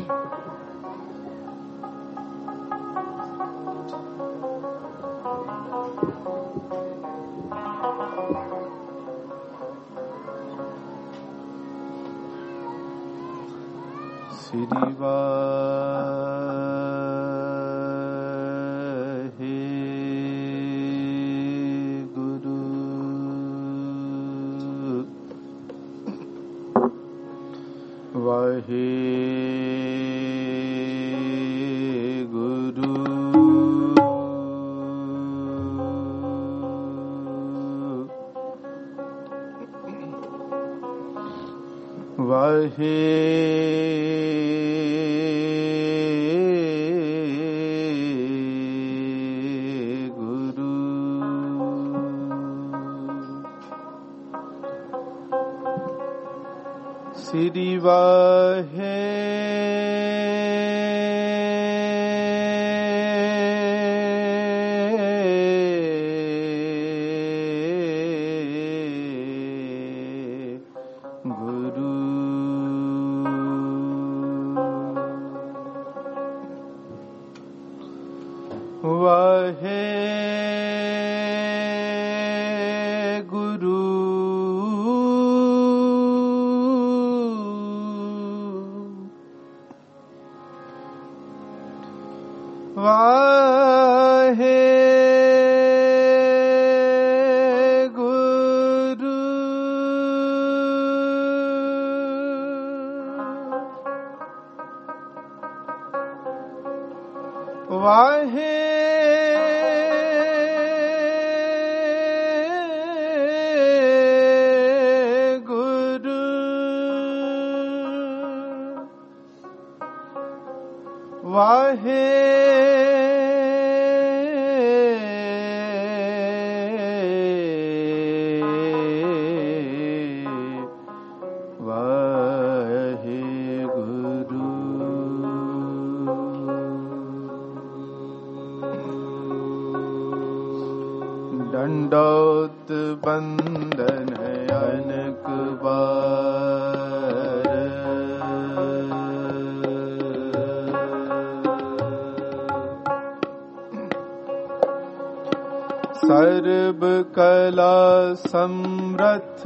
श्री वाहे गुरु वाहे गुरु वाहे श्री वाहे गुरु वाहे गुरु वाहे गुरु वाहे गुरु वाहे दंडोत बंदन अनक बार सर्व कला समर्थ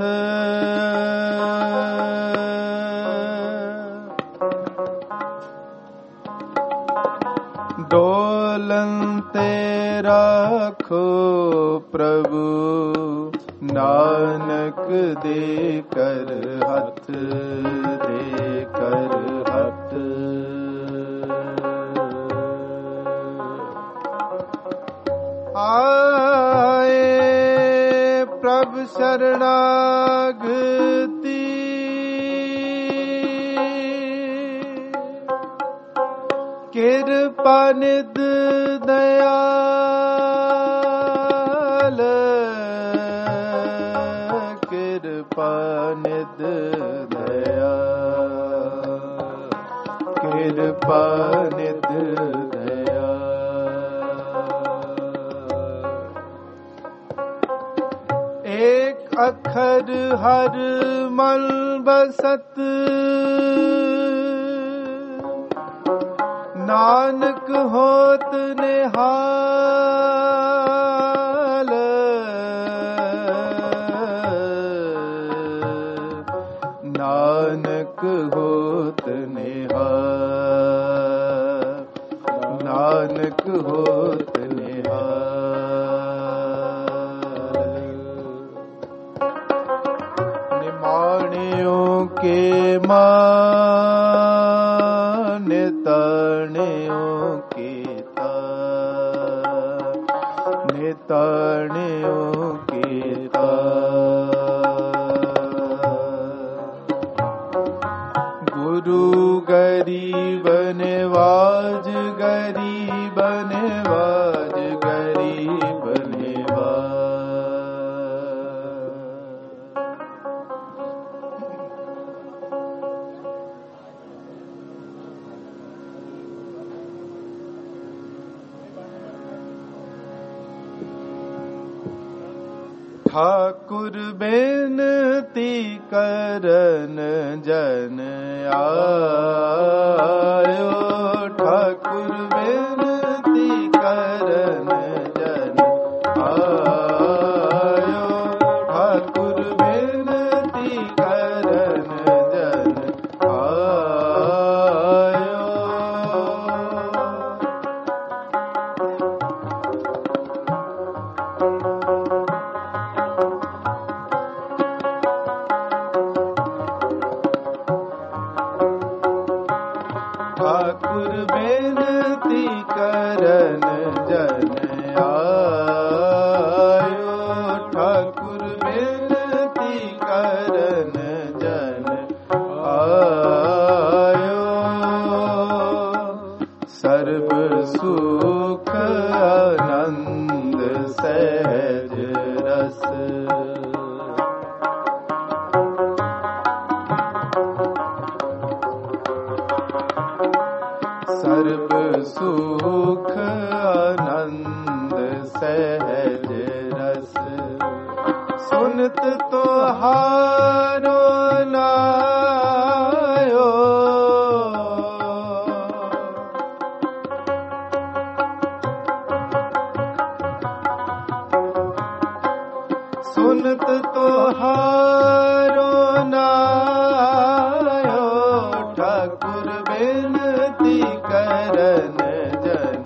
डोलते राखो प्रभु नानक देकर हथ देकर हथ आए प्रभु शरणागति कृपा निध दयाल कृपा निध दयाल कृपा निध दयाल एक अखर हर मल बसत नानक होत निहाल नानक होत निहाल नानक होत निहाल निमाणियों के मान ताणियों के ताणियों के गुरु गरीब नवाज गरीब नवाज गरीब नवाज ठाकुर बेनती करन जन आयो ठाकुर बेनती करन जन आयो, ठाकुर बेनती करन जन आयो। सर्व सुख आनंद सहज रस, सर्व सुख आनंद सहज रस। सुनत तो हारो नायो, सुनत तो हारो नायो, ठाकुर बेनती करन जन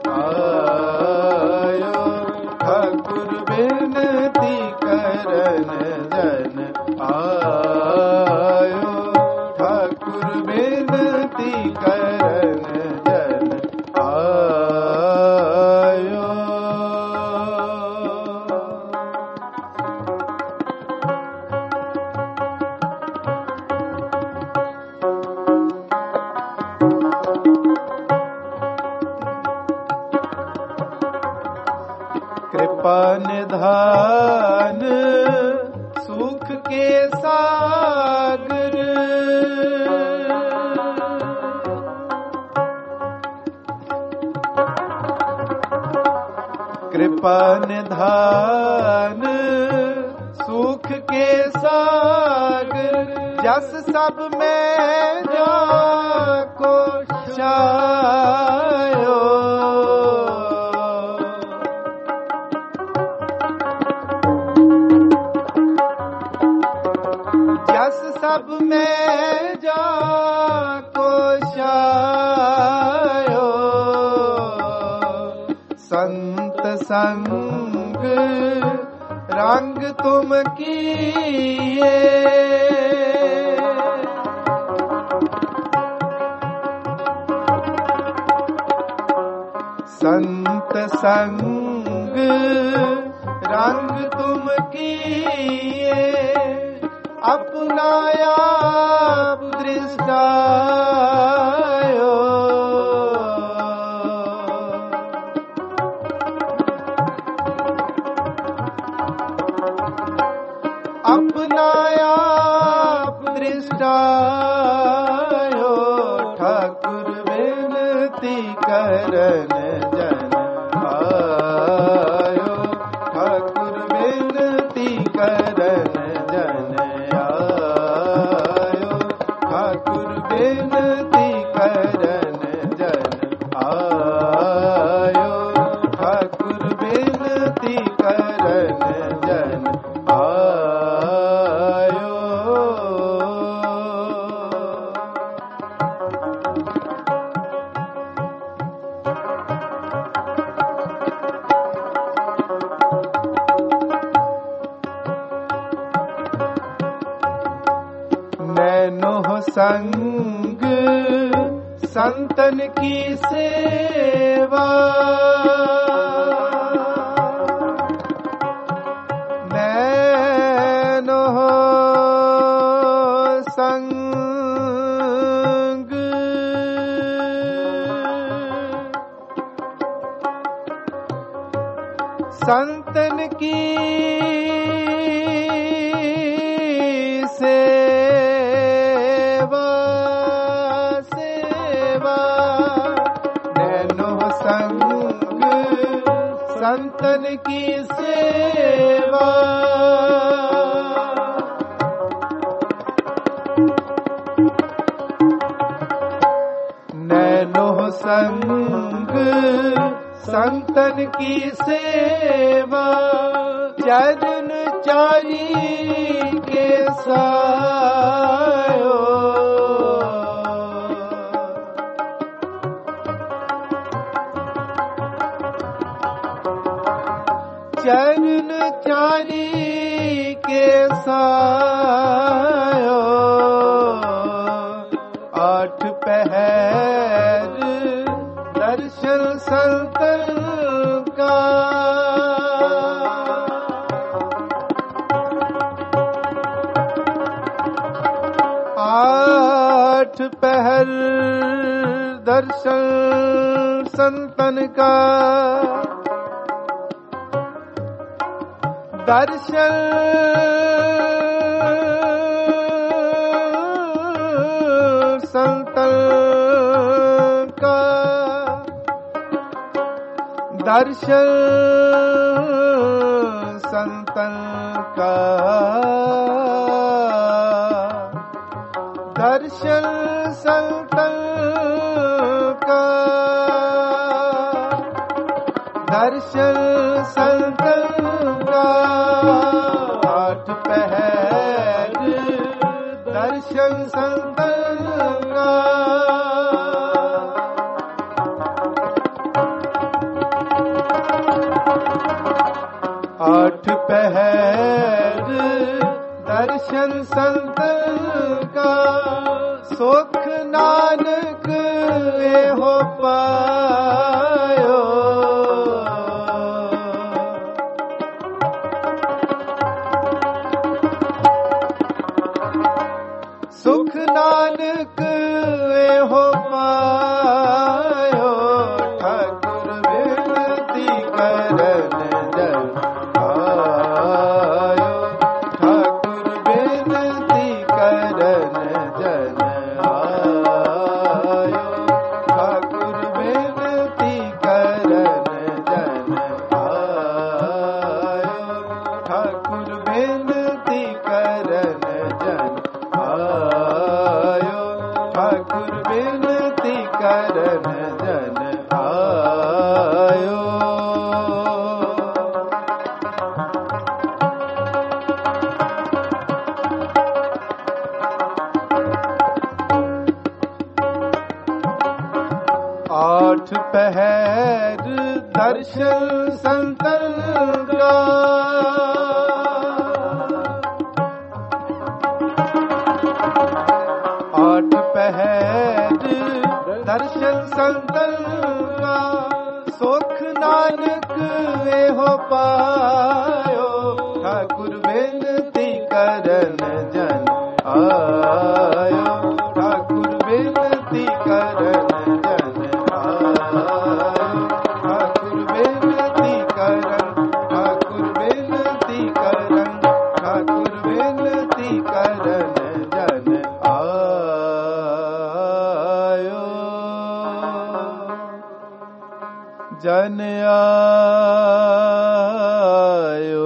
आयो, ठाकुर बेनती करन जन आयो, ठाकुर बेनती करन जन आयो। कृपा निधान सुख के सागर, कृपा निधान सुख के सागर। जस सब में जाको छायो, जस सब में जाको छायो। संत संग रंग तुम किए, संत संग रंग तुम किए। अपना आप दृष्टायो, अपना आप दृष्टायो। ठाकुर बेनती करन जन आयो, ठाकुर बेनती करन जन आयो, ठाकुर बेनती करन जन आयो, ठाकुर बेनती करन जन आयो। नैनो संग संतन की सेवा, नैनो संग संतन की सेवा, सेवा। नैनो संग संतन की सेवा, नैनो संग संतन की सेवा। चरण चारी के सायो, चरण चारी के सायो। आठ पहर पहर दर्शन संतन का। आठ पहर दर्शन संतन का, दर्शन संतन का, दर्शन संतन का, दर्शन संतन का, दर्शन संतन का। आठ पहर दर्शन संतन का। आठ पहर दर्शन संतन का, सुख नानक एहो पायो। सुख नानक एहो पायो, ठाकुर विनती करन जन आयो। ठाकुर विनती करन जन आयो। ठाकुर विनती करन जन आयो। ठाकुर विनती करन जन आयो। ठाकुर विनती करन जन आयो। आठ पहर दर्शन संतन का, आठ पहर दर्शन संतन का, सुख नानक एहो पायो। ठाकुर विनती करन जन आयो। ठाकुर विनती करन जन आयो। ठाकुर विनती करन, ठाकुर विनती करन, ठाकुर विनती करन जन आयो। जन आयो।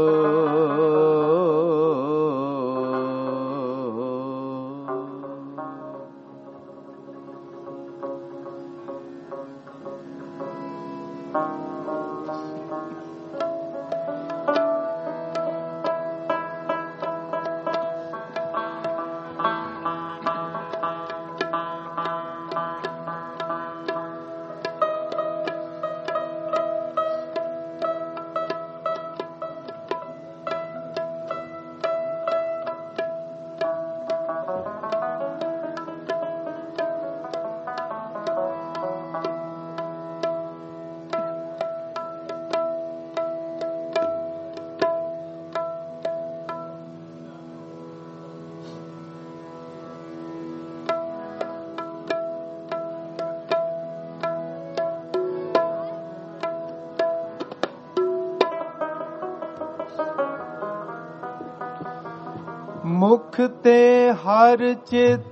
मुख ते हर चित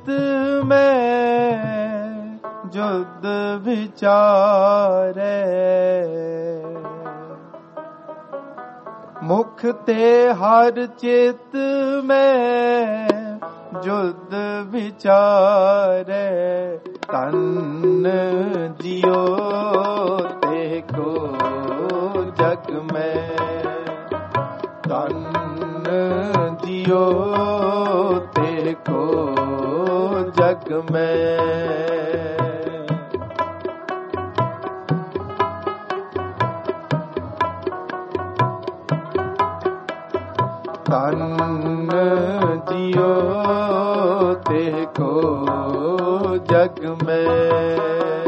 में जुद विचारे। मुख ते हर चित में जुद विचारे। तन जियो ते को जग में, तन जियो ते को जग में। तन जियो ते को जग ਜਗ ਮੈਂ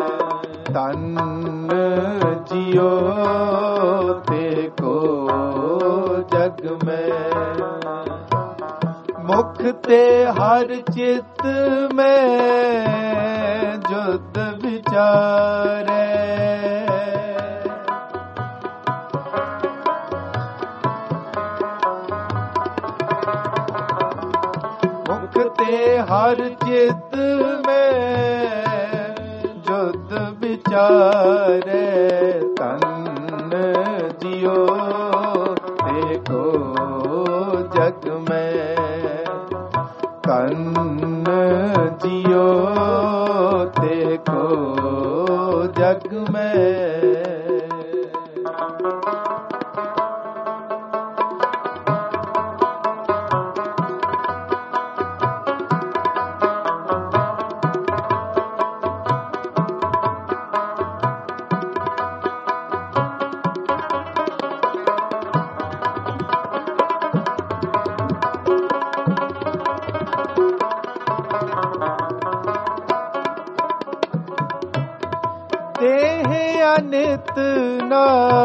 ਤਨ ਜਿਉ ਤੇ ਕੋ ਜਗ ਮੈਂ ਮੁਖ ਤੇ ਹਰ ਚਿਤ ਮੈਂ ਜੁਦ ਵਿਚਾਰੇ ਮੁਖ ਤੇ ਹਰ ਚਿਤ ਮੈਂ ਜੁਦ ਵਿਚਾਰੇ ਤਨ ਜਿਉ ਤੇ ਕੋ ਜਗ ਮੈਂ ਤਨ ਜਿਉ ਤੇ ਕੋ ਜਗ ਮੈਂ ਦੇਹ ਅਨਿਤ ਨਾ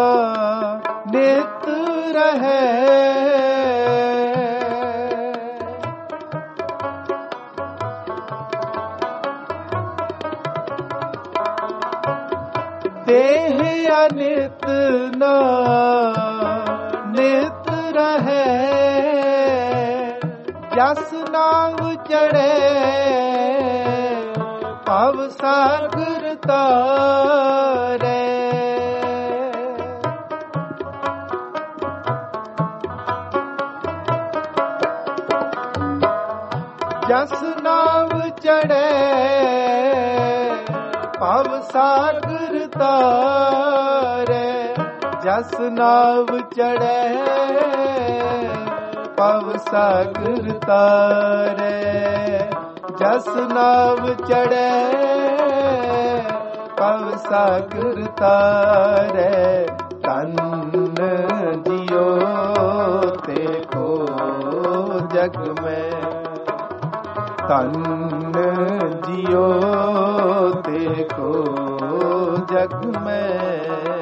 ਨਿਤ ਰਹੇ ਦੇਹ ਅਨਿਤ ਨਾ ਨਿਤ ਰਹੇ ਜਸ ਨਾਮ ਚੜ੍ਹੇ ਭਵ ਸਾਗਰ ਤਾਰੇ ਜਸ ਨਾਮ ਚੜ੍ਹੇ ਭਵ ਸਾਗਰ ਤਾਰੇ ਜਸ ਨਾਮ ਚੜ੍ਹੇ ਭਵ ਸਾਗਰ ਤਾਰੇ ਜਸ ਨਾਮ ਚੜ੍ਹੇ ਭਵ ਸਾਗਰ ਤਾਰੇ ਤਨ ਜਿਉ ਤੇ ਕੋ ਜਗ ਮੈਂ ਤਨ ਜਿਉ ਤੇ ਕੋ ਜਗ ਮੈਂ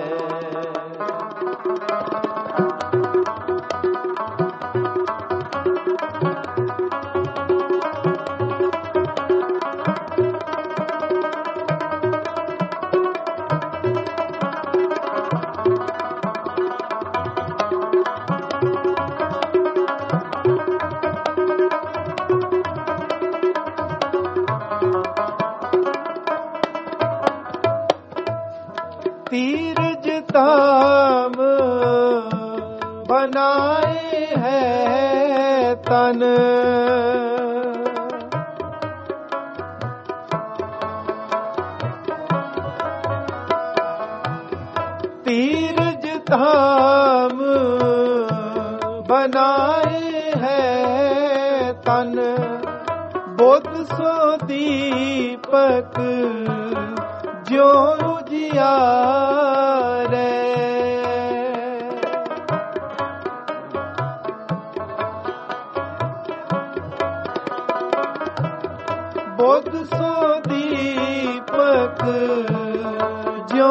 तीरज धाम बनाए है तन तीरज धाम बनाए है तन बुद्ध सो दीपक जो उजियारे बुद्ध सो दीपक जो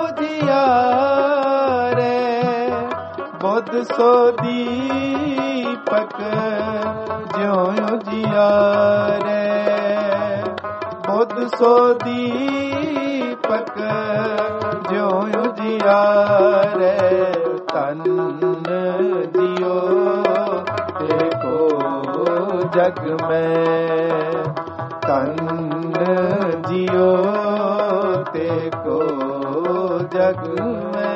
उजियारे बुद्ध सो दीपक जो उजियारे बुद्ध सो दीपक जो उजियारे तन जियो देखो जग में तन जियो देखो जग में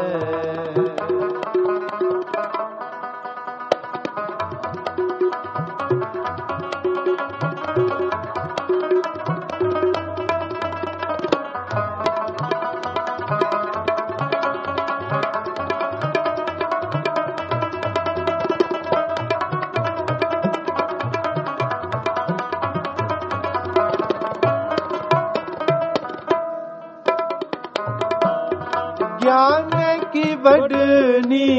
ज्ञान की वडनी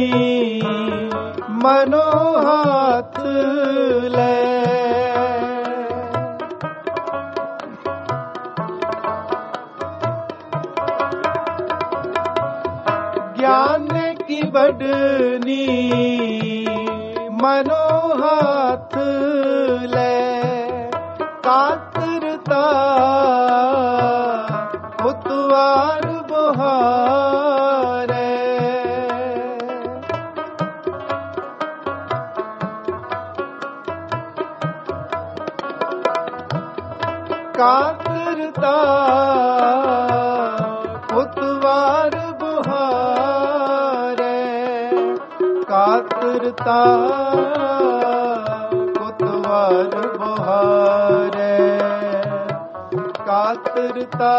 मनो हाथ ले ज्ञान की बढ़नी मनो हाथ ले कातरता उतवार बुहारे कातरता उतवार बुहारे कातरता उतवार बुहारे कातरता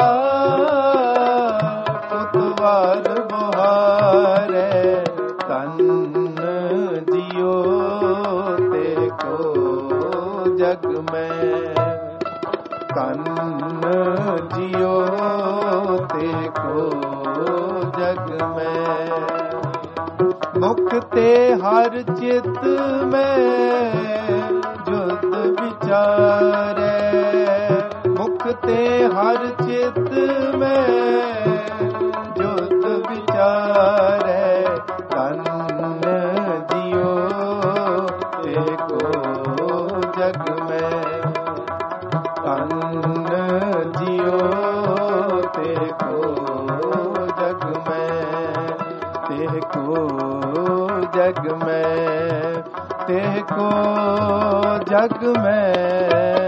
उतवार बुहारे तन जियो देखो जग में तन जियो देखो जग में मुख ते हर चित में जुद विचारे मुख ते हर चित में जुद विचारे तन जियो देखो जग में तन जियो देखो जग में देखो जग में देखो जग में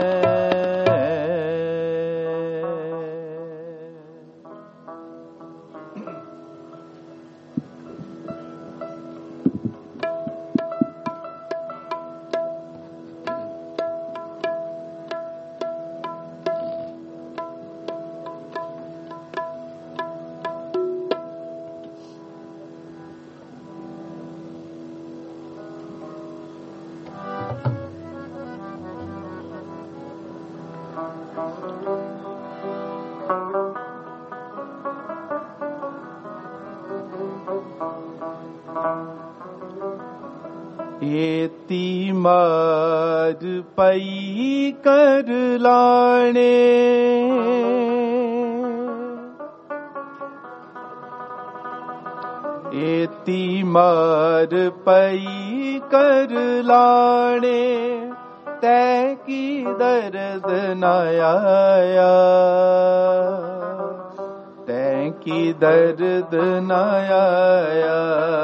एती मार पई कर लाने एती मार पई कर लाने तै की दर्द न आया तै की दर्द न आया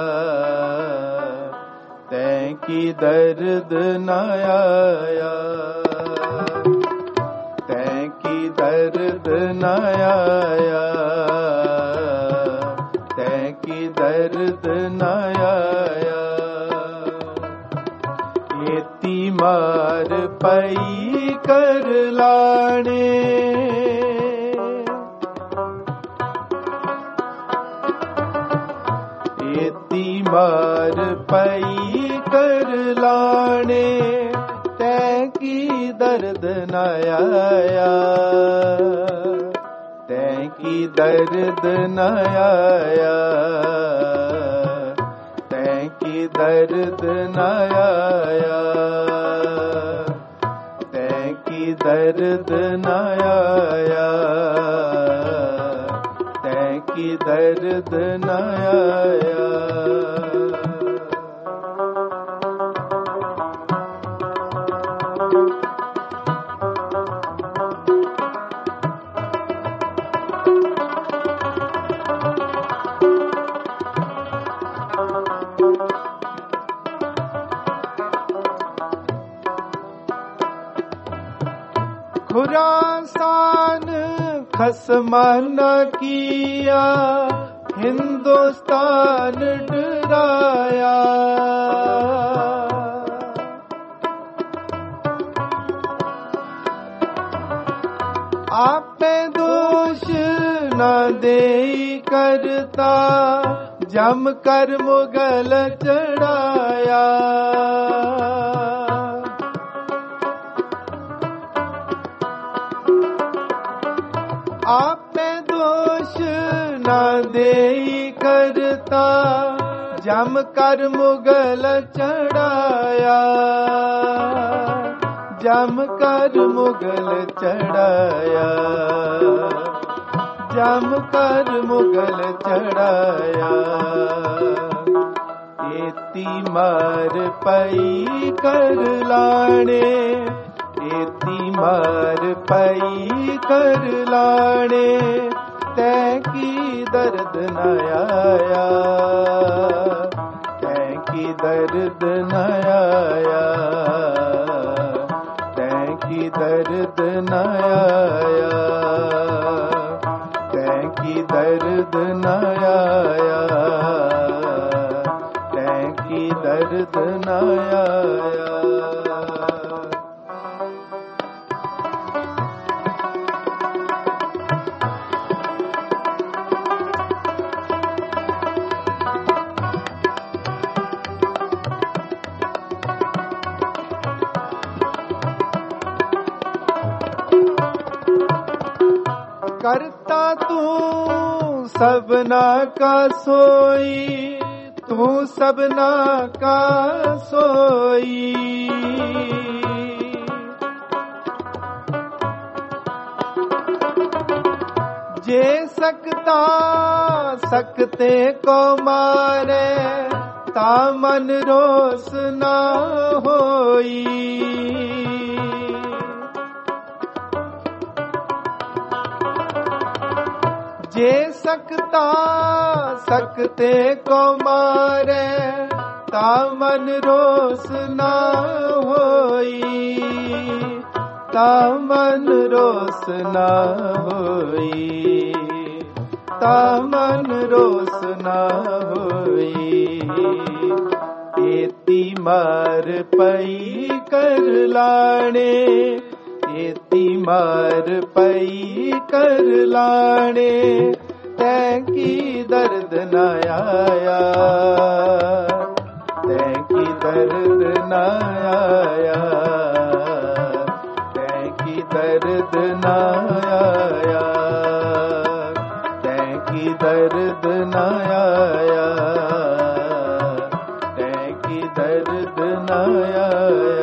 तै की दर्द न आया तै की दर्द न आया तै की दर्द न आया एती मार पई कर लाने एती मार पई कर लाने तै की दर्द न आया तै की दर्द न आया तै की दर्द न आया तै की दर्द न आया तै की दर्द न आया खुरासान खस्मा न किया हिंदुस्तान डराया आपे दोष न दे करता जम कर मुगल चढ़ाया आपे दोष न दे करता जम कर मुगल चढ़ाया जम कर मुगल चढ़ाया ਜਮ ਕਰ ਮੁਗਲ ਚੜਾਇਆ। ਏਤੀ ਮਾਰ ਪਈ ਕਰ ਲਾਣੇ, ਏਤੀ ਮਾਰ ਪਈ ਕਰ ਲਾਣੇ, ਤੈਂ ਕੀ ਦਰਦ ਨ ਆਇਆ, ਤੈਂ ਕੀ ਦਰਦ ਨ ਆਇਆ, ਤੈਂ ਕੀ ਦਰਦ ਨ ਆਇਆ, ਤੈਂ ਕੀ ਦਰਦ ਨ ਆਇਆ, ਤੈਂ ਕੀ ਦਰਦ ਨ ਆਇਆ। करता तू सबना का सोई, तू सबना का सोई। जे सकता सकते को मारे, ता मन रोस ना होई। जे सकता सकते को मारे, ता मन रोस ना होई, ता मन रोस ना होई, ता मन रोस ना होई। एती मार पई कर लाणे, एती मार पई कर लाणे, तैं की दर्द न आया, तैं की दर्द न आया, तैं की दर्द न आया, तैं की दर्द न आया, तैं की दर्द न आया।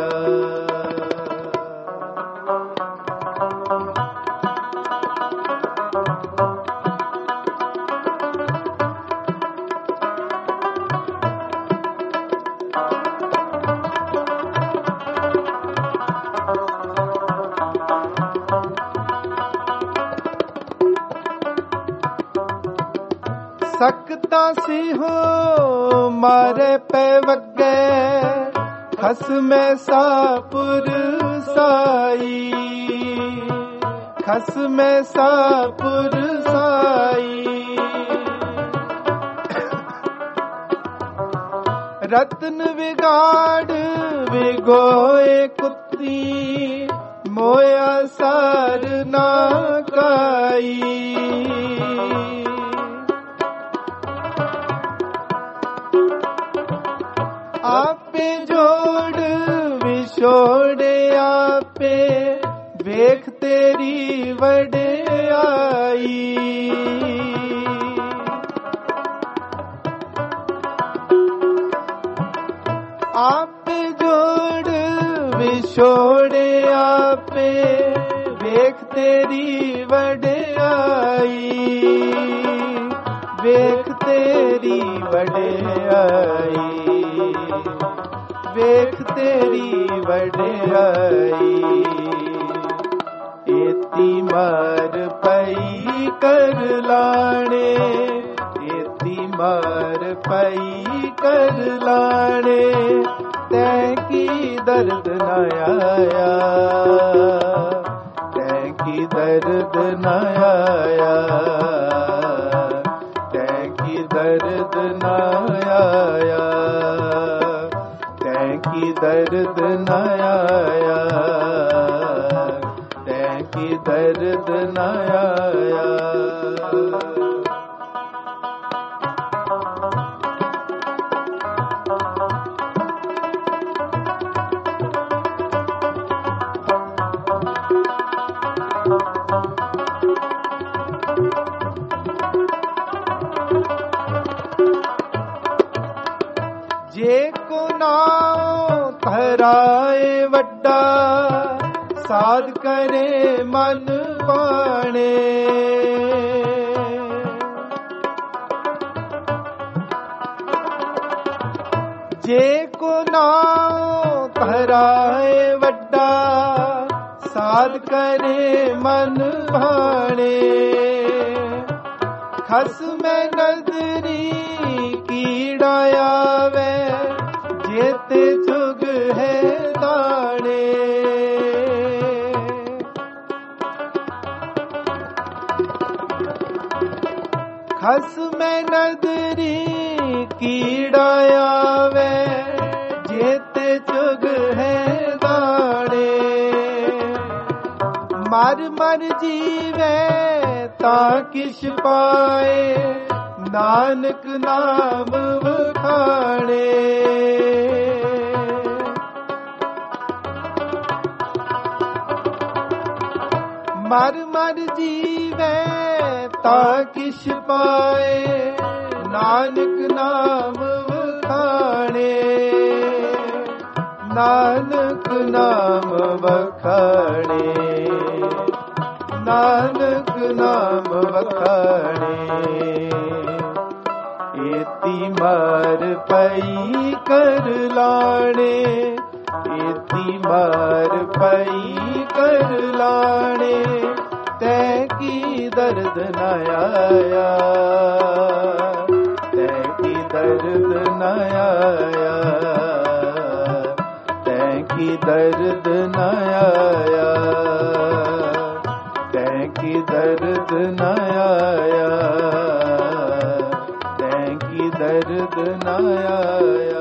सकता सी हो मारे पे वगे, खसमे सापुर साई, खसमे सापुर साई। रत्न विगाड़ विगोए कुत्ती, मोया सार ना काई। आपे जोड़ विछोड़े आपे, वेख तेरी वड्याई। आपे जोड़ विछोड़े आपे, वेख तेरी वड्याई, वेख तेरी वड्याई, वेख तेरी वड्याई। एती मार पई कर लाणे, एती मार पई कर लाणे, तैं की दर्द न आया, तैं की दर्द न आया, तैं की दर्द न आया, तैं की दर्द न आया, तैं की दर्द न आया। जे को नाम धराए वड्डा, साध करे मन पाणे। ਜੇ ਕੋ ਨਾਉ ਧਰਾਏ ਵੱਡਾ, ਸਾਧ ਕਰੇ ਮਨ ਭਾਣੇ। ਖਸਮੈ ਨਦਰੀ ਕੀੜਾ ਆਵੇ, ਜੇਤੇ ਜੁਗ ਹੈ ਦਾਣੇ। ਖਸਮੈ ਨਦਰੀ ਕੀੜਾ ਆਵੇ, ਜੇਤੇ ਜੁਗ ਹੈ ਦਾਣੇ। ਮਰ ਮਰ ਜੀਵੇ ਤਾਂ ਕਿਛ ਪਾਏ, ਨਾਨਕ ਨਾਮ ਵਖਾਣੇ। ਮਰ ਮਰ ਜੀਵੇ ਤਾਂ ਕਿਛ ਪਾਏ, ਨਾਨਕ ਨਾਮ ਵਖਾਣੇ। ਨਾਨਕ ਨਾਮ ਵਖਾਣੇ, ਨਾਨਕ ਨਾਮ ਵਖਾਣੇ। ਏਤੀ ਮਾਰ ਪਈ ਕਰ ਲਾਣੇ, ਏਤੀ ਮਾਰ ਪਈ ਕਰ ਲਾਣੇ। ਤੈ ਕੀ ਦਰਦ ਨ ਆਇਆ, ਤੈ ਕੀ ਦਰਦ ਨ ਆਇਆ, ਤੈ ਕੀ ਦਰਦ ਨ ਆਇਆ, ਤੈ ਕੀ ਦਰਦ ਨ ਆਇਆ, ਤੈ ਕੀ ਦਰਦ ਨ ਆਇਆ।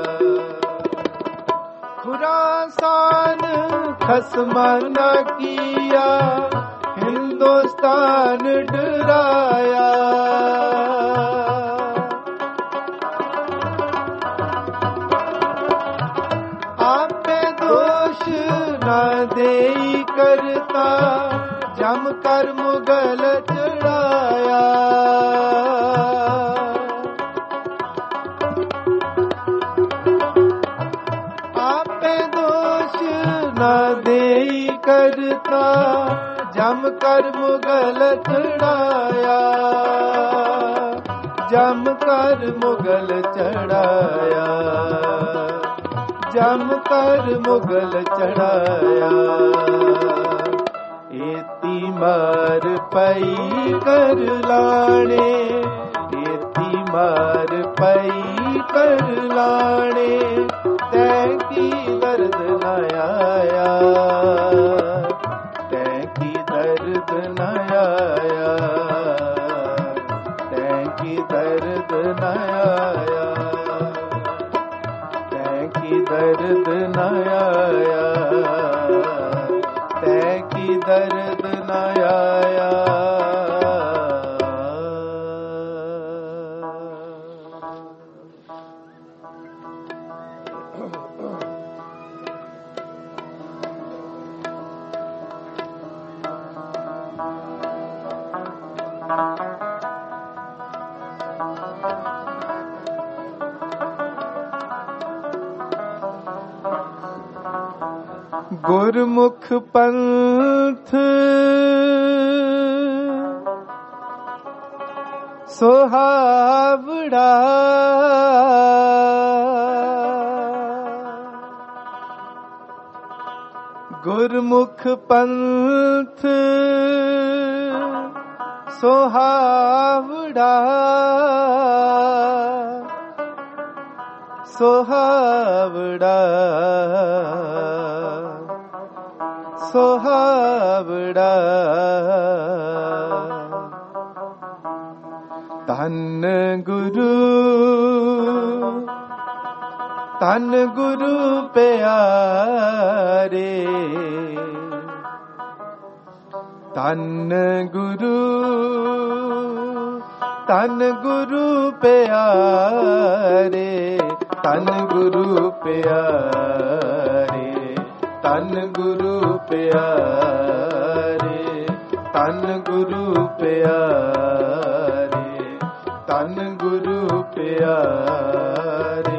ਖੁਰਾਸਾਨ ਖਸਮਾਂ ਨਾ ਕੀਆ, ਹਿੰਦੁਸਤਾਨ ਡਰਾਇਆ। ਆਪੇ ਦੋਸ਼ ਨਾ ਦੇਈ ਕਰਤਾ, ਜਮ ਕਰ ਮੁਗਲ ਚੜਾਇਆ। ਆਪੇ ਦੋਸ਼ ਨਾ ਦੇਈ ਕਰਤਾ, ਜਮ ਕਰ ਮੁਗਲ ਚੜਾਇਆ। ਜਮ ਕਰ ਮੁਗਲ ਚੜਾਇਆ, ਜਮ ਕਰ ਮੁਗਲ ਚੜਾਇਆ। ਏਤੀ ਮਾਰ ਪਈ ਕਰ ਲਾਣੇ, ਏਤੀ ਮਾਰ ਪਈ ਕਰ ਲਾਣੇ। ਤੈ ਕੀ ਦਰਦ ਨ ਆਇਆ, ਤੈ ਕੀ ਦਰਦ ਨ ਆਇਆ, ਤੈ ਕੀ ਦਰਦ ਨ ਆਇਆ, ਤੈ ਕੀ ਦਰਦ ਨ ਆਇਆ, ਤੈ ਕੀ ਦਰਦ ਨ ਆਇਆ। ਗੁਰਮੁਖ ਪੰਥ ਸੁਹਾਵੜਾ, ਗੁਰਮੁਖ ਪੰਥ ਸੁਹਾਵੜਾ, ਸੁਹਾਵੜਾ, ਸੁਹਾਵੜਾ। ਧੰਨ ਗੁਰੂ, ਧੰਨ ਗੁਰੂ ਪਿਆਰੇ, ਧੰਨ ਗੁਰੂ, ਧੰਨ ਗੁਰੂ ਪਿਆਰੇ, ਧੰਨ ਗੁਰੂ ਪਿਆਰੇ, ਧੰਨ ਗੁਰੂ ਪਿਆਰੇ, ਧੰਨ ਗੁਰੂ ਪਿਆਰੇ, ਧੰਨ ਗੁਰੂ ਪਿਆਰੇ।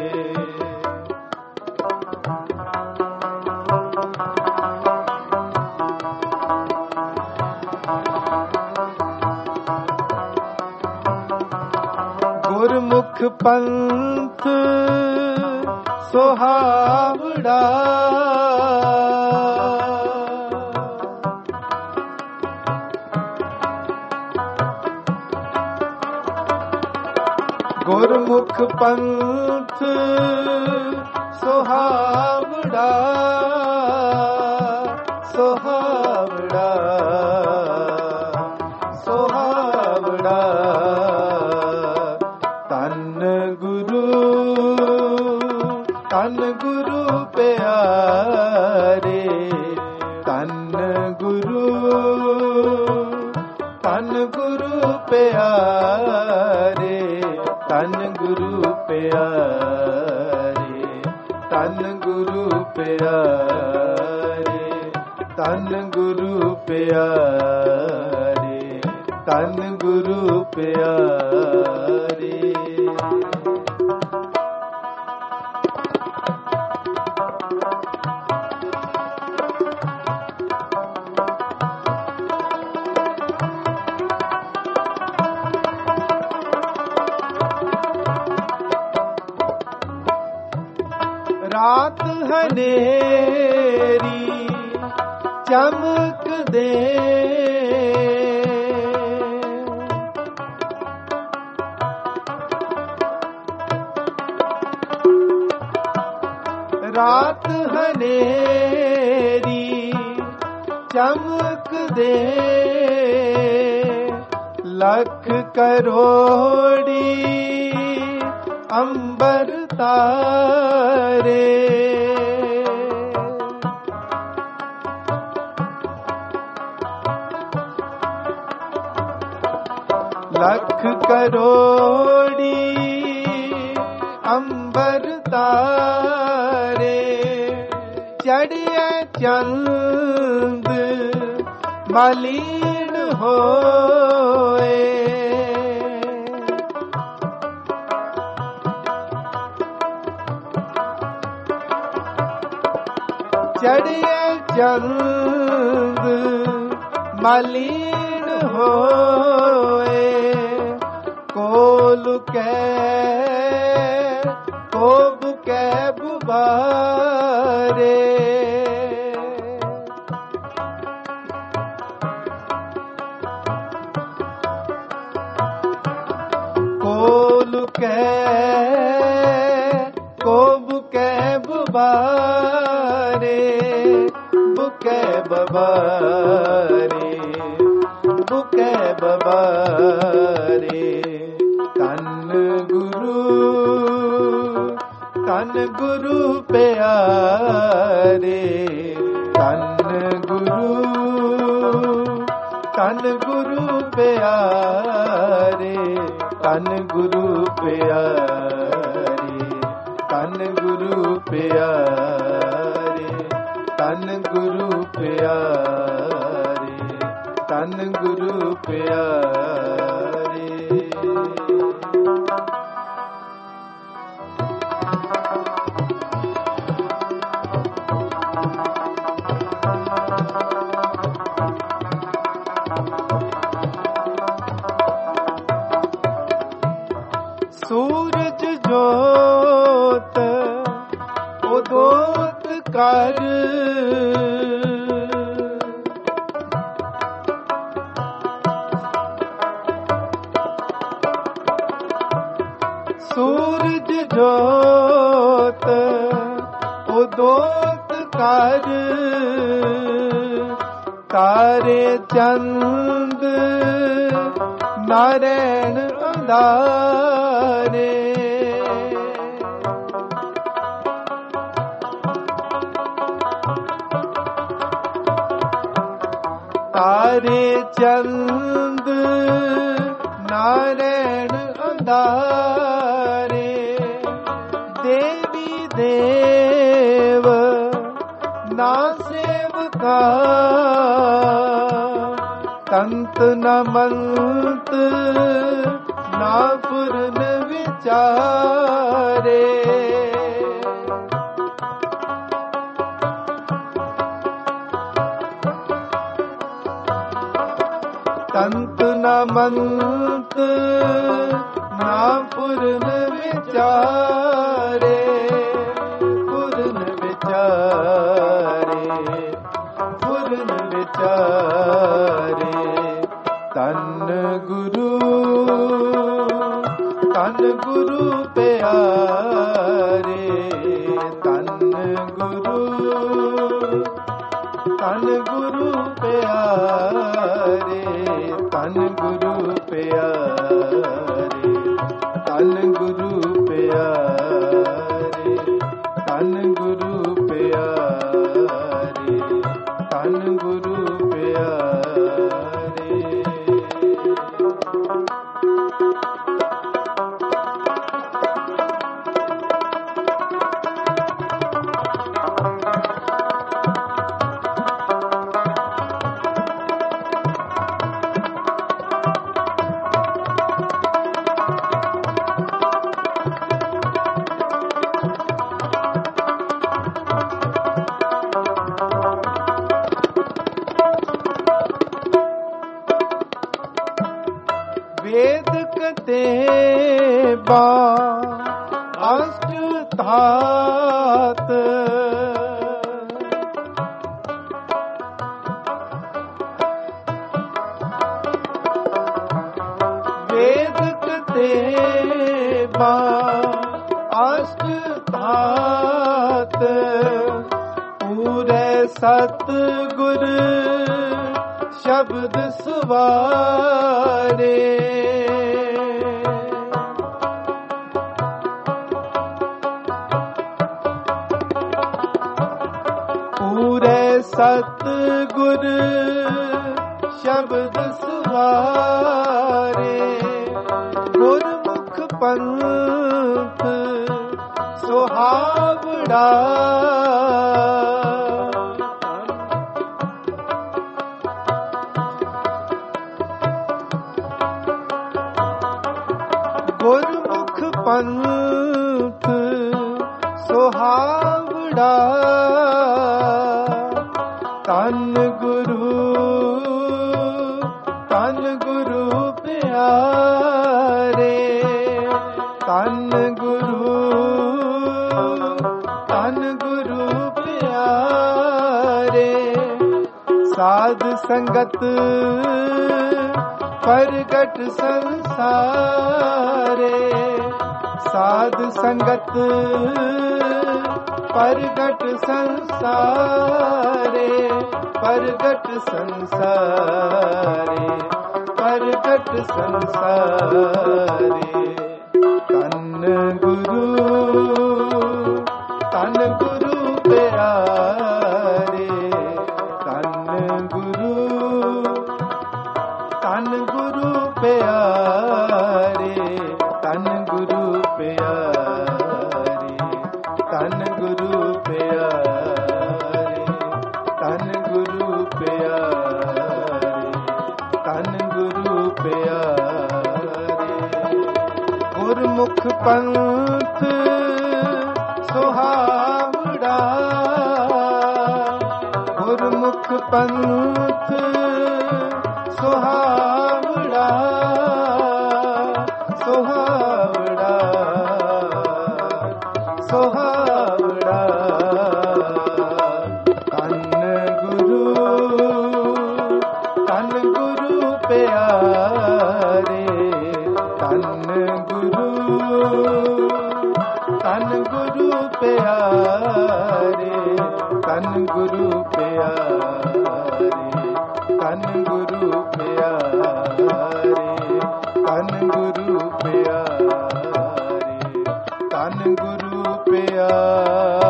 ਗੁਰਮੁਖ ਪੰਥ ਸੁਹਾਵੜਾ। ਗੁਰਮੁਖ ਪੰਥ ਸੁਹਾਵੜਾ, ਸੁਹਾਵੜਾ, ਸੁਹਾਵੜਾ। ਧੰਨ ਗੁਰੂ, ਧੰਨ ਗੁਰੂ ਪਿਆਰੇ, ਧੰਨ ਗੁਰੂ, ਧੰਨ ਗੁਰੂ ਪਿਆਰੇ, ਧੰਨ ਗੁਰੂ ਪਿਆਰੇ, ਧੰਨ ਗੁਰੂ ਪਿਆਰੇ, ਧੰਨ ਗੁਰੂ ਪਿਆਰੇ, ਧੰਨ ਗੁਰੂ ਪਿਆਰੇ। ਰਾਤ ਹਨੇਰੀ ਚਮਕਦੇ, ਰਾਤ ਹਨੇਰੀ ਚਮਕਦੇ, ਲੱਖ ਕਰੋੜੀ ਅੰਬਰ ਤਾਰੇ, ਲੱਖ ਕਰੋੜੀ ਅੰਬਰ ਤਾਰੇ, ਚੜ੍ਹਿਆ ਚੰਦ ਮਲੀਨ ਹੋਏ, ਚੜ੍ਹਿਆ ਚੰਦ ਮਲੀਨ ਹੋਏ, ਕੋਲ ਕੋਬ ਕੈ ਬੁਬਾਰੇ, ਕੋਲ ਕੋਬ ਕੈ ਬੁਬਾਰੇ, ਬੁਕੈ ਬਬਾਰੇ, ਬੁਕੈ ਬਬਾਰੇ। ਧੰਨ ਗੁਰੂ, ਧੰਨ ਗੁਰੂ ਪਿਆਰੇ, ਧੰਨ ਗੁਰੂ, ਧੰਨ ਗੁਰੂ ਪਿਆਰੇ, ਧੰਨ ਗੁਰੂ ਪਿਆਰੇ, ਧੰਨ ਗੁਰੂ ਪਿਆਰੇ, ਧੰਨ ਗੁਰੂ ਪਿਆਰੇ, ਧੰਨ ਗੁਰੂ ਪਿਆਰੇ। ਸੂਰਜ ਜੋਤ ਉਦੋਤ ਕਰ, ਸੂਰਜ ਜੋਤ ਉਦੋਤ ਕਰ, ਤਾਰੇ ਚੰਦ ਨਾਰਾਇਣ ਅੰਧਾਰੇ, ਤਾਰੇ ਚੰਦ ਨਾਰਾਇਣ ਅੰਧਾਰੇ, ਦੇਵੀ ਦੇਵ ਨਾ ਸੇਵਕਾ, ਤੰਤ ਨ ਮੰਤ ਨਾ ਪੁਰਨ ਵਿਚਾਰੇ, ਤੰਤ ਨ ਮੰਤ ਨਾ ਤਨ ਗੁਰੂ ਪਿਆਰੇ, ਤਨ ਗੁਰੂ ਪਿਆਰੇ, ਤਨ ਗੁਰੂ ਪਿਆਰੇ, ਤਨ ਗੁਰੂ ਪਿਆਰੇ, ਤਨ ਗੁਰੂ ਪਿਆਰੇ, ਤਨ ਗੁਰੂ ਪਿਆਰੇ। ਵੇਦ ਕਤੇਬਾ ਅਸ਼ਟ ਧਾਤ, ਵੇਦ ਕਤੇਬਾ ਅਸ਼ਟ ਧਾਤ, ਪੂਰੇ ਸਤਿਗੁਰ ਸ਼ਬਦ ਸਵਾਰੇ। ਪੂਰੇ ਸਤਿਗੁਰ ਸ਼ਬਦ ਸਵਾਰੇ, ਗੁਰਮੁਖ ਪੰਥ ਸੁਹਾਵੜਾ। ਗੁਰਮੁਖ ਪੰਥ ਸੁਹਾਵੜਾ, ਤਨ ਗੁਰੂ ਪਿਆਰੇ, ਤਨ ਗੁਰੂ ਪਿਆਰੇ। ਸਾਧ ਸੰਗਤ ਪ੍ਰਗਟ ਸੰਸਾਰੇ, ਸਾਧ ਸੰਗਤ ਪ੍ਰਗਟ ਸੰਸਾਰੇ, ਪ੍ਰਗਟ ਸੰਸਾਰੇ, ਪ੍ਰਗਟ ਸੰਸਾਰੇ। ਤਨ ਗੁਰੂ ਪਿਆਰੇ, ਤਨ ਗੁਰੂ ਪਿਆਰੇ, ਤਨ ਗੁਰੂ ਪਿਆਰੇ, ਤਨ ਗੁਰੂ ਪਿਆਰੇ, ਤਨ ਗੁਰੂ ਪਿਆਰੇ, ਤਨ ਗੁਰੂ ਪਿਆਰੇ। ਗੁਰਮੁਖ ਪੰਥ ਸੁਹਾਵੜਾ, ਗੁਰਮੁਖ ਪੰਥ ਸੁਹਾਵੜਾ, ਸੁਹਾਵੜਾ, ਸੁਹਾਵੜਾ। ਤਨ ਗੁਰੂ ਪਿਆਰੇ, ਤਨ ਗੁਰੂ ਪਿਆਰੇ, ਤਨ ਗੁਰੂ ਪਿਆਰੇ, ਤਨ ਗੁਰੂ ਪਿਆਰੇ, ਤਨ ਗੁਰੂ ਪਿਆਰੇ, ਤਨ ਗੁਰੂ ਪਿਆਰੇ।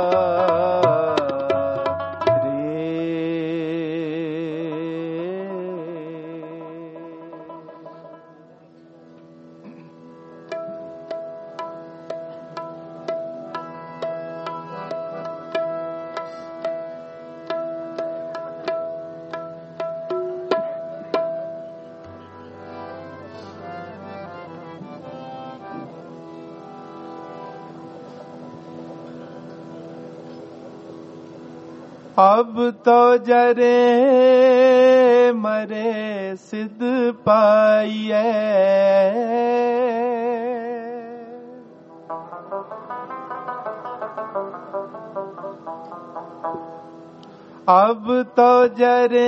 अब तो जरे मरे सिद्ध पाइए, अब तो जरे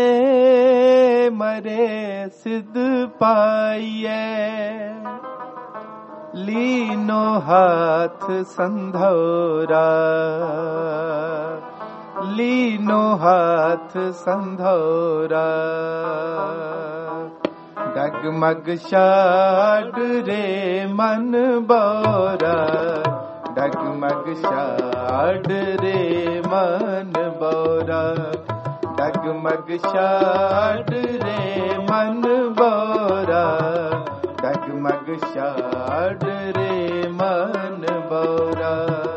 मरे सिद्ध पाइए, लीनो हाथ संधौरा, लीनो हाथ संधौरा। डगमग शाड रे मन बौरा, डगमग शाड रे मन बौरा, डगमग शाड रे मन बौरा, डगमग शाड रे मन बौरा।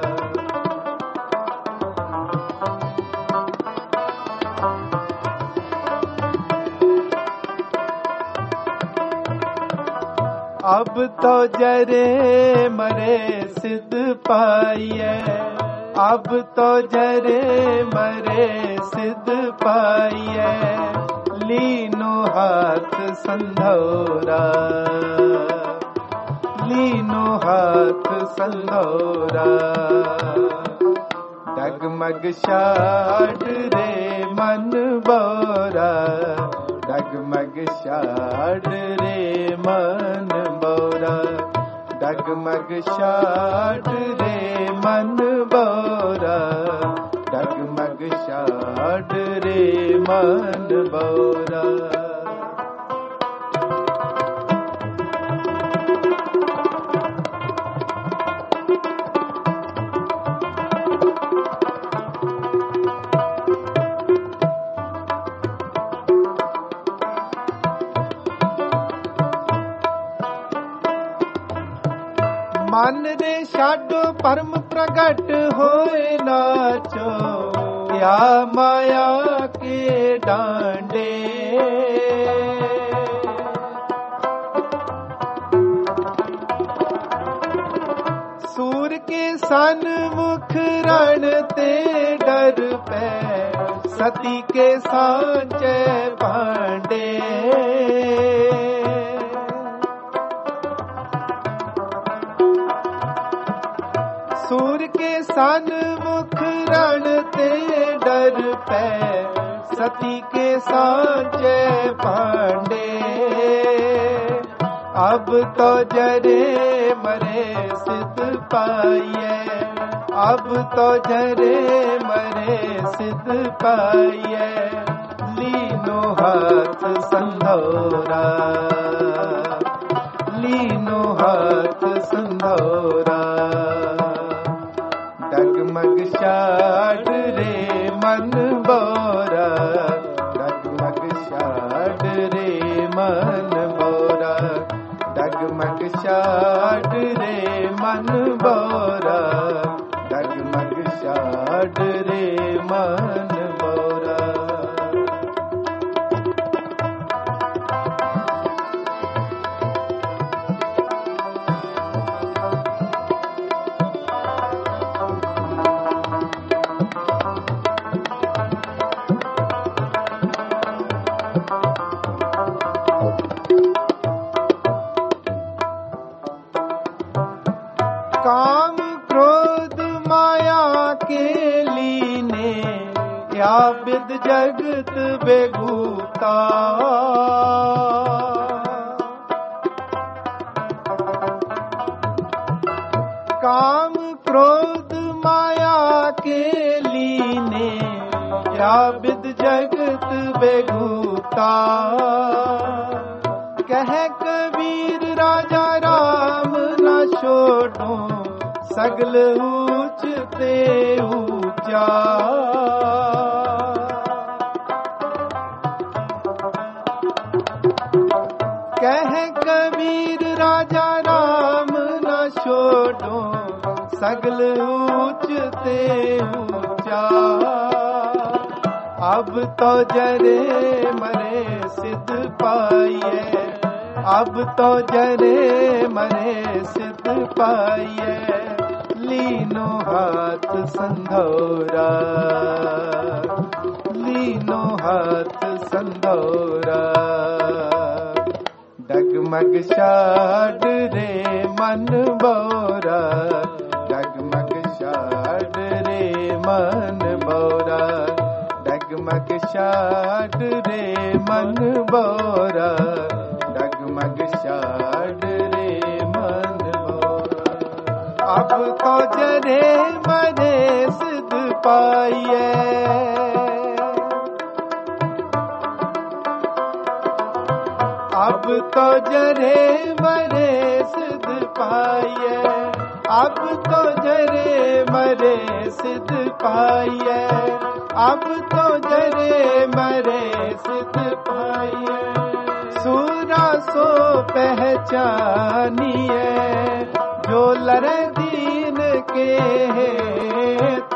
अब तो जरे मरे सिद्ध पाइए, अब तो जरे मरे सिद्ध पाइए, लीनो हाथ संधौरा, लीनो हाथ संधौरा। डगमग शाड रे मन बौरा, डगमग शाड रे मन बौरा, डगमग शाड रे मन बौरा, डगमग शाड रे मन बौरा। मन रे छाडो परम प्रगट होए नाचो, क्या माया के डांडे। सूर के सन्मुख रण ते डर पे, सती के सांचे भांडे। सूर के सन्मुख रण ते डर पे, सती के सांचे भांडे। अब तो जरे मरे सिद्ध पाइए, अब तो जरे मरे सिद्ध पाइए, लीनो हाथ संधौरा, लीनो हाथ संधौरा। डगमग शाड रे मन बौरा, डगमग शाड रे मन बौरा, डगमग शाड रे मन बौरा, डगमग शाड रे मन बौरा। काम क्रोध माया के लीने, या विद जगत बेगूता। काम क्रोध माया के लीने, या विद जगत बेगूता। कह कबीर राजा राम न छोड़ो, सगल ऊंच ते ऊंचा। कह कबीर राजा राम न छोड़ो, सगल ऊंच ते ऊंचा। अब तो जरे मरे सिद्ध पाइए, अब तो जरे मरे सिद्ध पाइए, लीनो हाथ संधौरा, लीनो हाथ संधौरा। डगमग शाड रे मन बौरा, डगमग शाड रे मन बौरा, डगमग शाड रे मन बौरा, डगमग शाड रे मन बौरा। अब तो जरे मरे सिद्ध पाइए, अब तो जरे मरे सिद्ध पाइए, अब तो जरे मरे सिद्ध पाइए, अब तो जरे मरे सिद्ध पाइए। सूरा सो पहचानिए जो लरे दीन के हेत,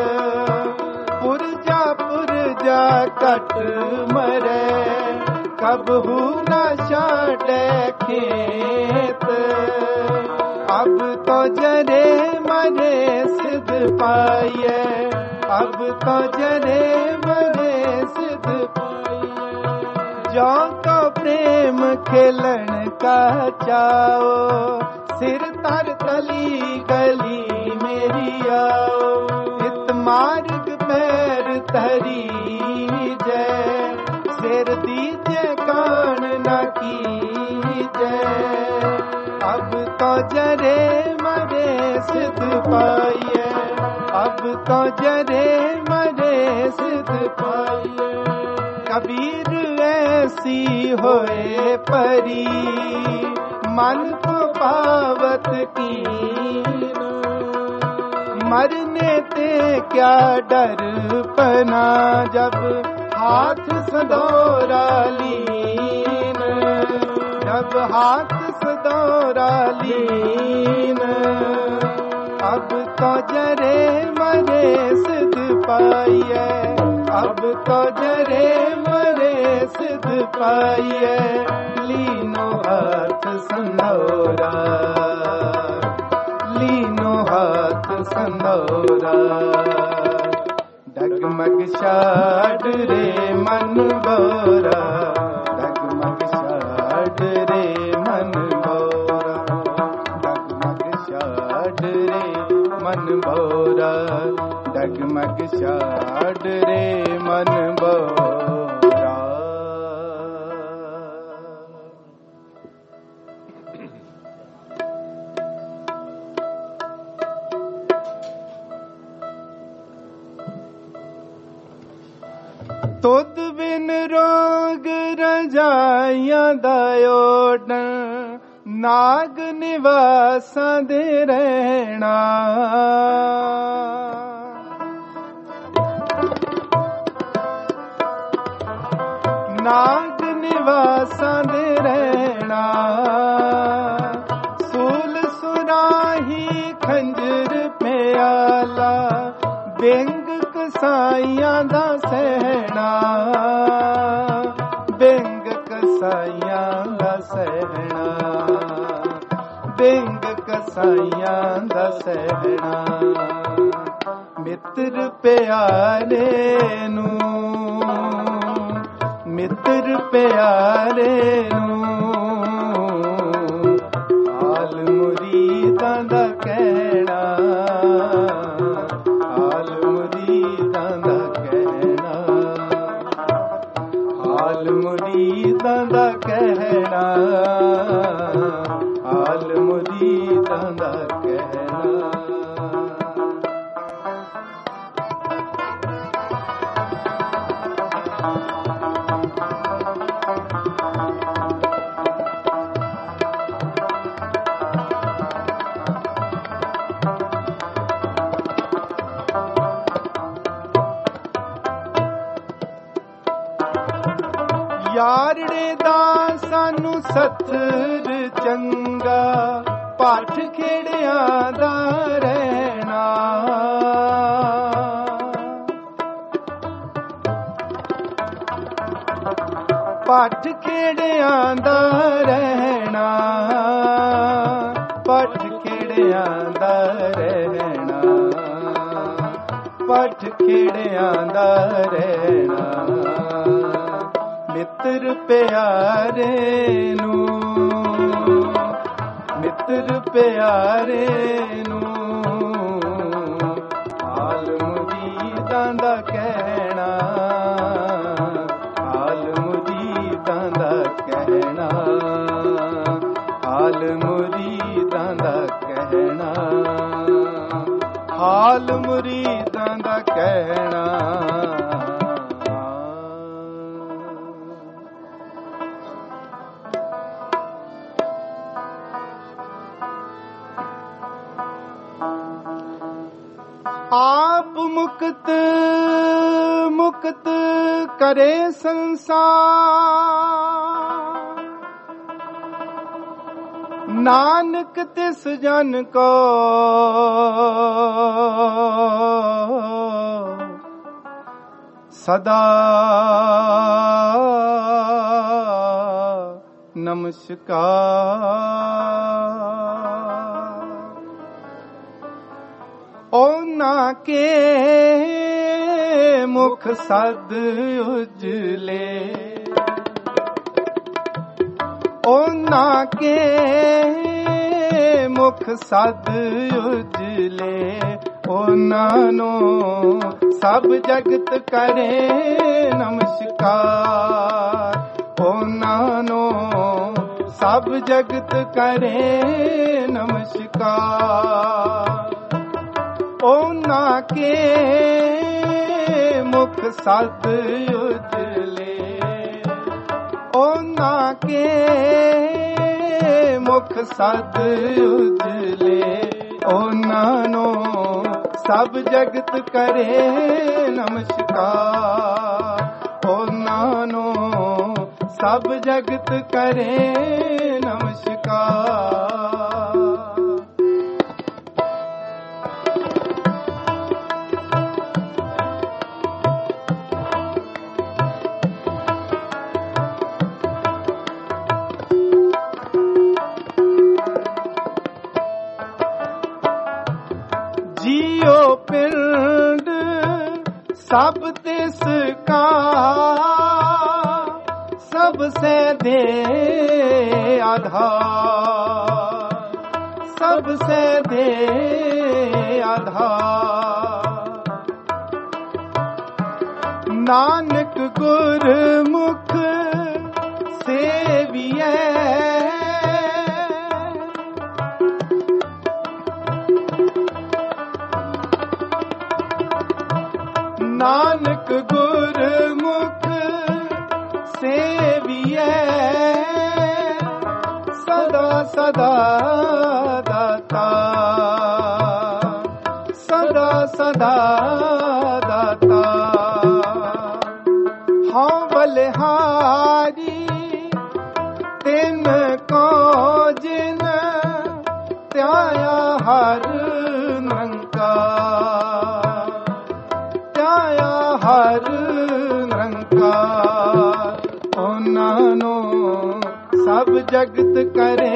पुरजा कट मरे कबहू न छाटे खेत। अब तो जरे मरे सिद्ध पाइए, अब तो जरे मरे सिद्ध पाइए। जो तो प्रेम खेलन का चाओ, सिर तर तली गली मेरी आओ। हित मार्ग पैर धरी जय, सिर दीजे कान न कीजे। अब तो जरे मरे सिद्ध पाइए, अब तो जरे मरे सिद्ध पाइए। कबीर ऐसी होए परी, मन को पावत कीन। मरने ते क्या डर पना, जब हाथ सदोरा लीन, जब हाथ सदोरा लीन। अब तो जरे मरे सिद्ध पाइए, अब तो जरे मरे सिद्ध पाइए। लीनो हाथ संदोरा, लीनो हाथ संदोरा। डगमग छाड़ रे मन बोरा, डगमग छाड़ रे मन बोरा, डगमग छाड़ रे मन बोरा, डगमग छाड़ रे मन बोरा। तुद बिन रोग रजाइयां दायोडन, नाग निवासां दे रहना। नाग निवासां दे रहना। सूल सुराही खंजर प्याला, बेंग कसाइयां दा सहना। बेंग कसाइयां दा सहना, बेंग कसाइयां दा सहना। मित्र प्यारे नू, मित्र प्यारे नू, हाल मुरीदां दा कहना, हाल मुरीदां दा कहना, हाल मुरीदां दा कहना, हाल मुरीदां दा कहना। यारड़े दा सानू सत्तर चंगा, पाठ खेड़ियां दा रहना। पाठ खेड़ियां दा रहना, पाठ खेड़ियां दा रहना, पाठ खेड़ियां दा रहना। मित्र प्यारे नू, मित्र प्यारे नू, हाल मुरीदां दा कहना, हाल मुरीदां दा कहना, हाल मुरीदां दा कहना। ਹਾਲ ਮੁਰੀਦਾਂ ਦਾ ਕਹਿਣਾ। ਆਪ ਮੁਕਤ ਮੁਕਤ ਕਰੇ ਸੰਸਾਰ, ਨਾਨਕ ਤਿਸ ਜਨ ਕੋ ਸਦਾ ਨਮਸਕਾਰ। ਉਹਨਾਂ ਕੇ ਮੁਖ ਸਦ ਉਜਲੇ, ਉਹਨਾਂ ਕੇ ਮੁਖ ਸਦ ਉਜਲੇ, ਉਹਨਾਂ ਨੂੰ ਸਭ ਜਗਤ ਕਰੇ ਨਮਸਕਾਰ। ਉਹਨਾਂ ਨੂੰ ਸਭ ਜਗਤ ਕਰੇ ਨਮਸਕਾਰ। ਉਹਨਾਂ ਕੇ ਮੁਖ ਸਦ ਉਜਲੇ, ਉਹਨਾਂ ਕੇ ਮੁਖ ਸਦ ਉਜਲੇ, ਉਹਨਾਂ ਨੂੰ ਸਭ ਜਗਤ ਕਰੇ ਨਮਸਕਾਰ। ਉਹਨਾਂ ਨੂੰ ਸਭ ਜਗਤ ਕਰੇ ਨਮਸਕਾਰ। जियो पिंड सब तिस का, सबसे दे आधार, सबसे दे आधार। नानक गुरमुख सेविए, नानक गुरमुख सेविए, सदा सदा दाता, सदा सदा दाता। हाँ बलिहारी तिन को जिन त्याया हर निरंकार, त्याया हर ਨਿਰੰਕਾਰ। ਉਹਨਾਂ ਨੂੰ ਸਭ ਜਗਤ ਕਰੇ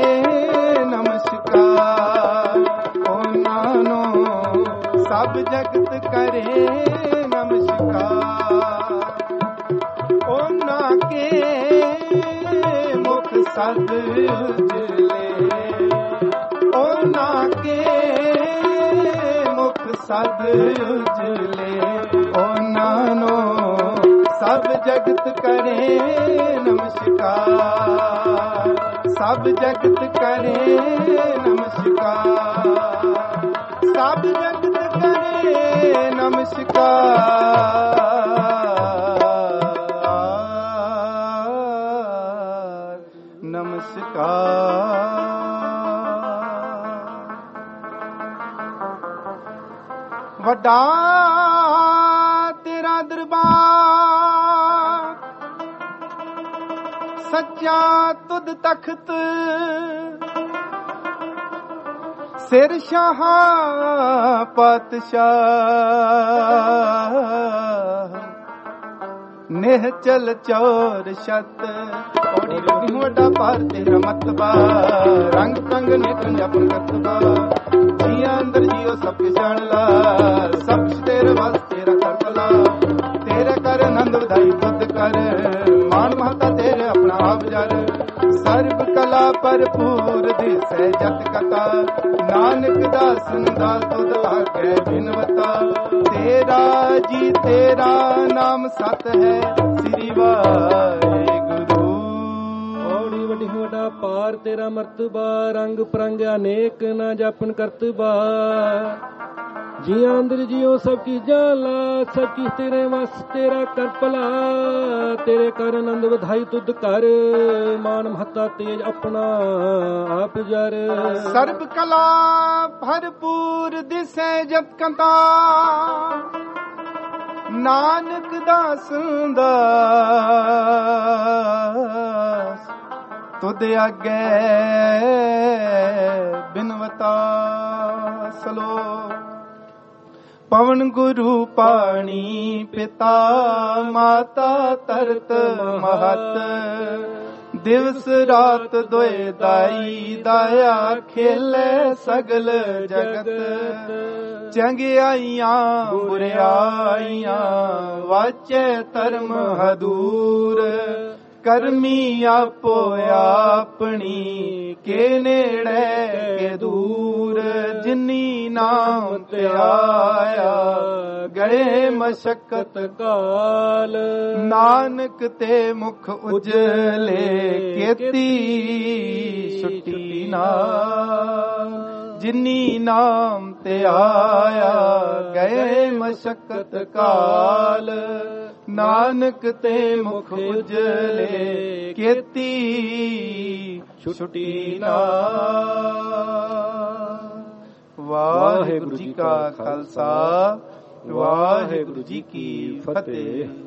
ਨਮਸਕਾਰ। ਉਹਨਾਂ ਨੂੰ ਸਭ ਜਗਤ ਕਰੇ ਨਮਸਕਾਰ। ਉਹਨਾਂ ਕੇ ਮੁਖ ਸਦ ਉਜਲੇ, ਉਹਨਾਂ ਕੇ ਮੁਖ ਸਦ ਉਜਲੇ, ਉਹਨਾਂ ਨੂੰ ਸਭ ਜਗਤ ਕਰੇ ਨਮਸਕਾਰ। ਸਭ ਜਗਤ ਕਰੇ ਨਮਸਕਾਰ। ਸਭ ਜਗਤ ਕਰੇ ਨਮਸਕਾਰ। ਨਮਸਕਾਰ। ਵੱਡਾ ਤੇਰਾ ਦਰਬਾਰ, ਸੱਚਾ ਤੁਧ ਤਖਤ, ਸਿਰ ਸ਼ਾਹ ਪਾਤਸ਼ਾਹ, ਨਿਹਚਲ ਚੌਰ ਛਤ। ਔੜੀ ਲੱਗੀ ਵੱਡਾ ਪਾਰ ਤੇਰਾ ਮਤਬਾ, ਰੰਗ ਪੰਗ ਨੇ ਪੰਜਾਬਨ ਕਰਤਬਾ। ਜੀਆਂ ਅੰਦਰ ਜੀਓ ਸਭ ਕੇ ਜਾਣ ਲਾ, ਸਭ ਤੇਰੇ ਵਸ ਤੇਰਾ ਕਰਤਲਾ। ਤੇਰੇ ਕਰ ਆਨੰਦ ਵਧਾਈ ਬੁੱਧ ਕਰ, ਮਾਨ ਮਹਤਾ ਤੇਰੇ ਆਪਣਾ ਆਪ ਜਰ। ਸਰਬ ਕਲਾ ਭਰਪੂਰ ਦਿਸੈ ਜਤ ਕਤਾ, ਨਾਨਕ ਦਾਸਨ ਦਾ ਤੁਧ ਆਗੇ ਬਿਨਵਤਾ। ਤੇਰਾ ਜੀ ਤੇਰਾ ਨਾਮ ਸਤ ਹੈ, ਸ੍ਰੀ ਵਾਹਿਗੁਰੂ। ਔੜੀ ਵੱਡੀ ਵੱਡਾ ਪਾਰ ਤੇਰਾ ਮਰਤਬਾ, ਰੰਗ ਪਰੰਗ ਅਨੇਕ ਨਾ ਜਾਪਨ ਕਰਤਬਾ। ਜੀਆਂ ਅੰਦਰ ਜਿਉ ਸਭ ਕੀ ਜਾਲਾ, ਸਭ ਕੀ ਤੇਰੇ ਵਸ ਤੇਰਾ ਕਰ ਭਲਾ। ਤੇਰੇ ਕਰ ਆਨੰਦ ਵਧਾਈ ਤੁਧ ਕਰ, ਮਾਨ ਮਹੱਤਾ ਤੇਜ ਆਪਣਾ ਆਪ ਜਰ। ਸਰਬ ਕਲਾ ਭਰਪੂਰ ਦਿਸੈ ਜਤ ਕੰਤਾ, ਨਾਨਕ ਦਾਸ ਦਾਸ ਤੁਧ ਆਗੇ ਬਿਨਵਤਾ। ਸਲੋ ਪਵਨ ਗੁਰੂ ਪਾਣੀ ਪਿਤਾ, ਮਾਤਾ ਤਰਤ ਮਹਤ। ਦਿਵਸ ਰਾਤ ਦੋਇ ਦਾਈ, ਦਾਇਆ ਖੇਲੇ ਸਗਲ ਜਗਤ। ਚੰਗਿਆਈਆਂ ਬੁਰਿਆਈਆਂ, ਵਾਚੈ ਧਰਮ ਹਦੂਰ। ਕਰਮੀ ਆਪੋ ਆਪਣੀ, ਕੇ ਨੇੜੇ ਕੇ ਦੂਰ। ਜਿਨੀ ਨਾਮ ਧਿਆਇਆ, ਗਏ ਮਸ਼ਕਤ ਕਾਲ। ਨਾਨਕ ਤੇ ਮੁਖ ਉਜਲੇ, ਕੀਤੀ ਛੁੱਟੀ ਨਾਲ। ਜਿਨੀ ਨਾਮ ਤੇ ਆਇਆ, ਗਏ ਮਸ਼ਕਤ ਕਾਲ। ਨਾਨਕ ਤੇ ਮੁਖ ਉਜਲੇ, ਕੀਤੀ ਛੁੱਟੀ ਨਾਲ। ਵਾਹਿਗੁਰੂ ਜੀ ਕਾ ਖਾਲਸਾ, ਵਾਹਿਗੁਰੂ ਜੀ ਕੀ ਫਤਿਹ।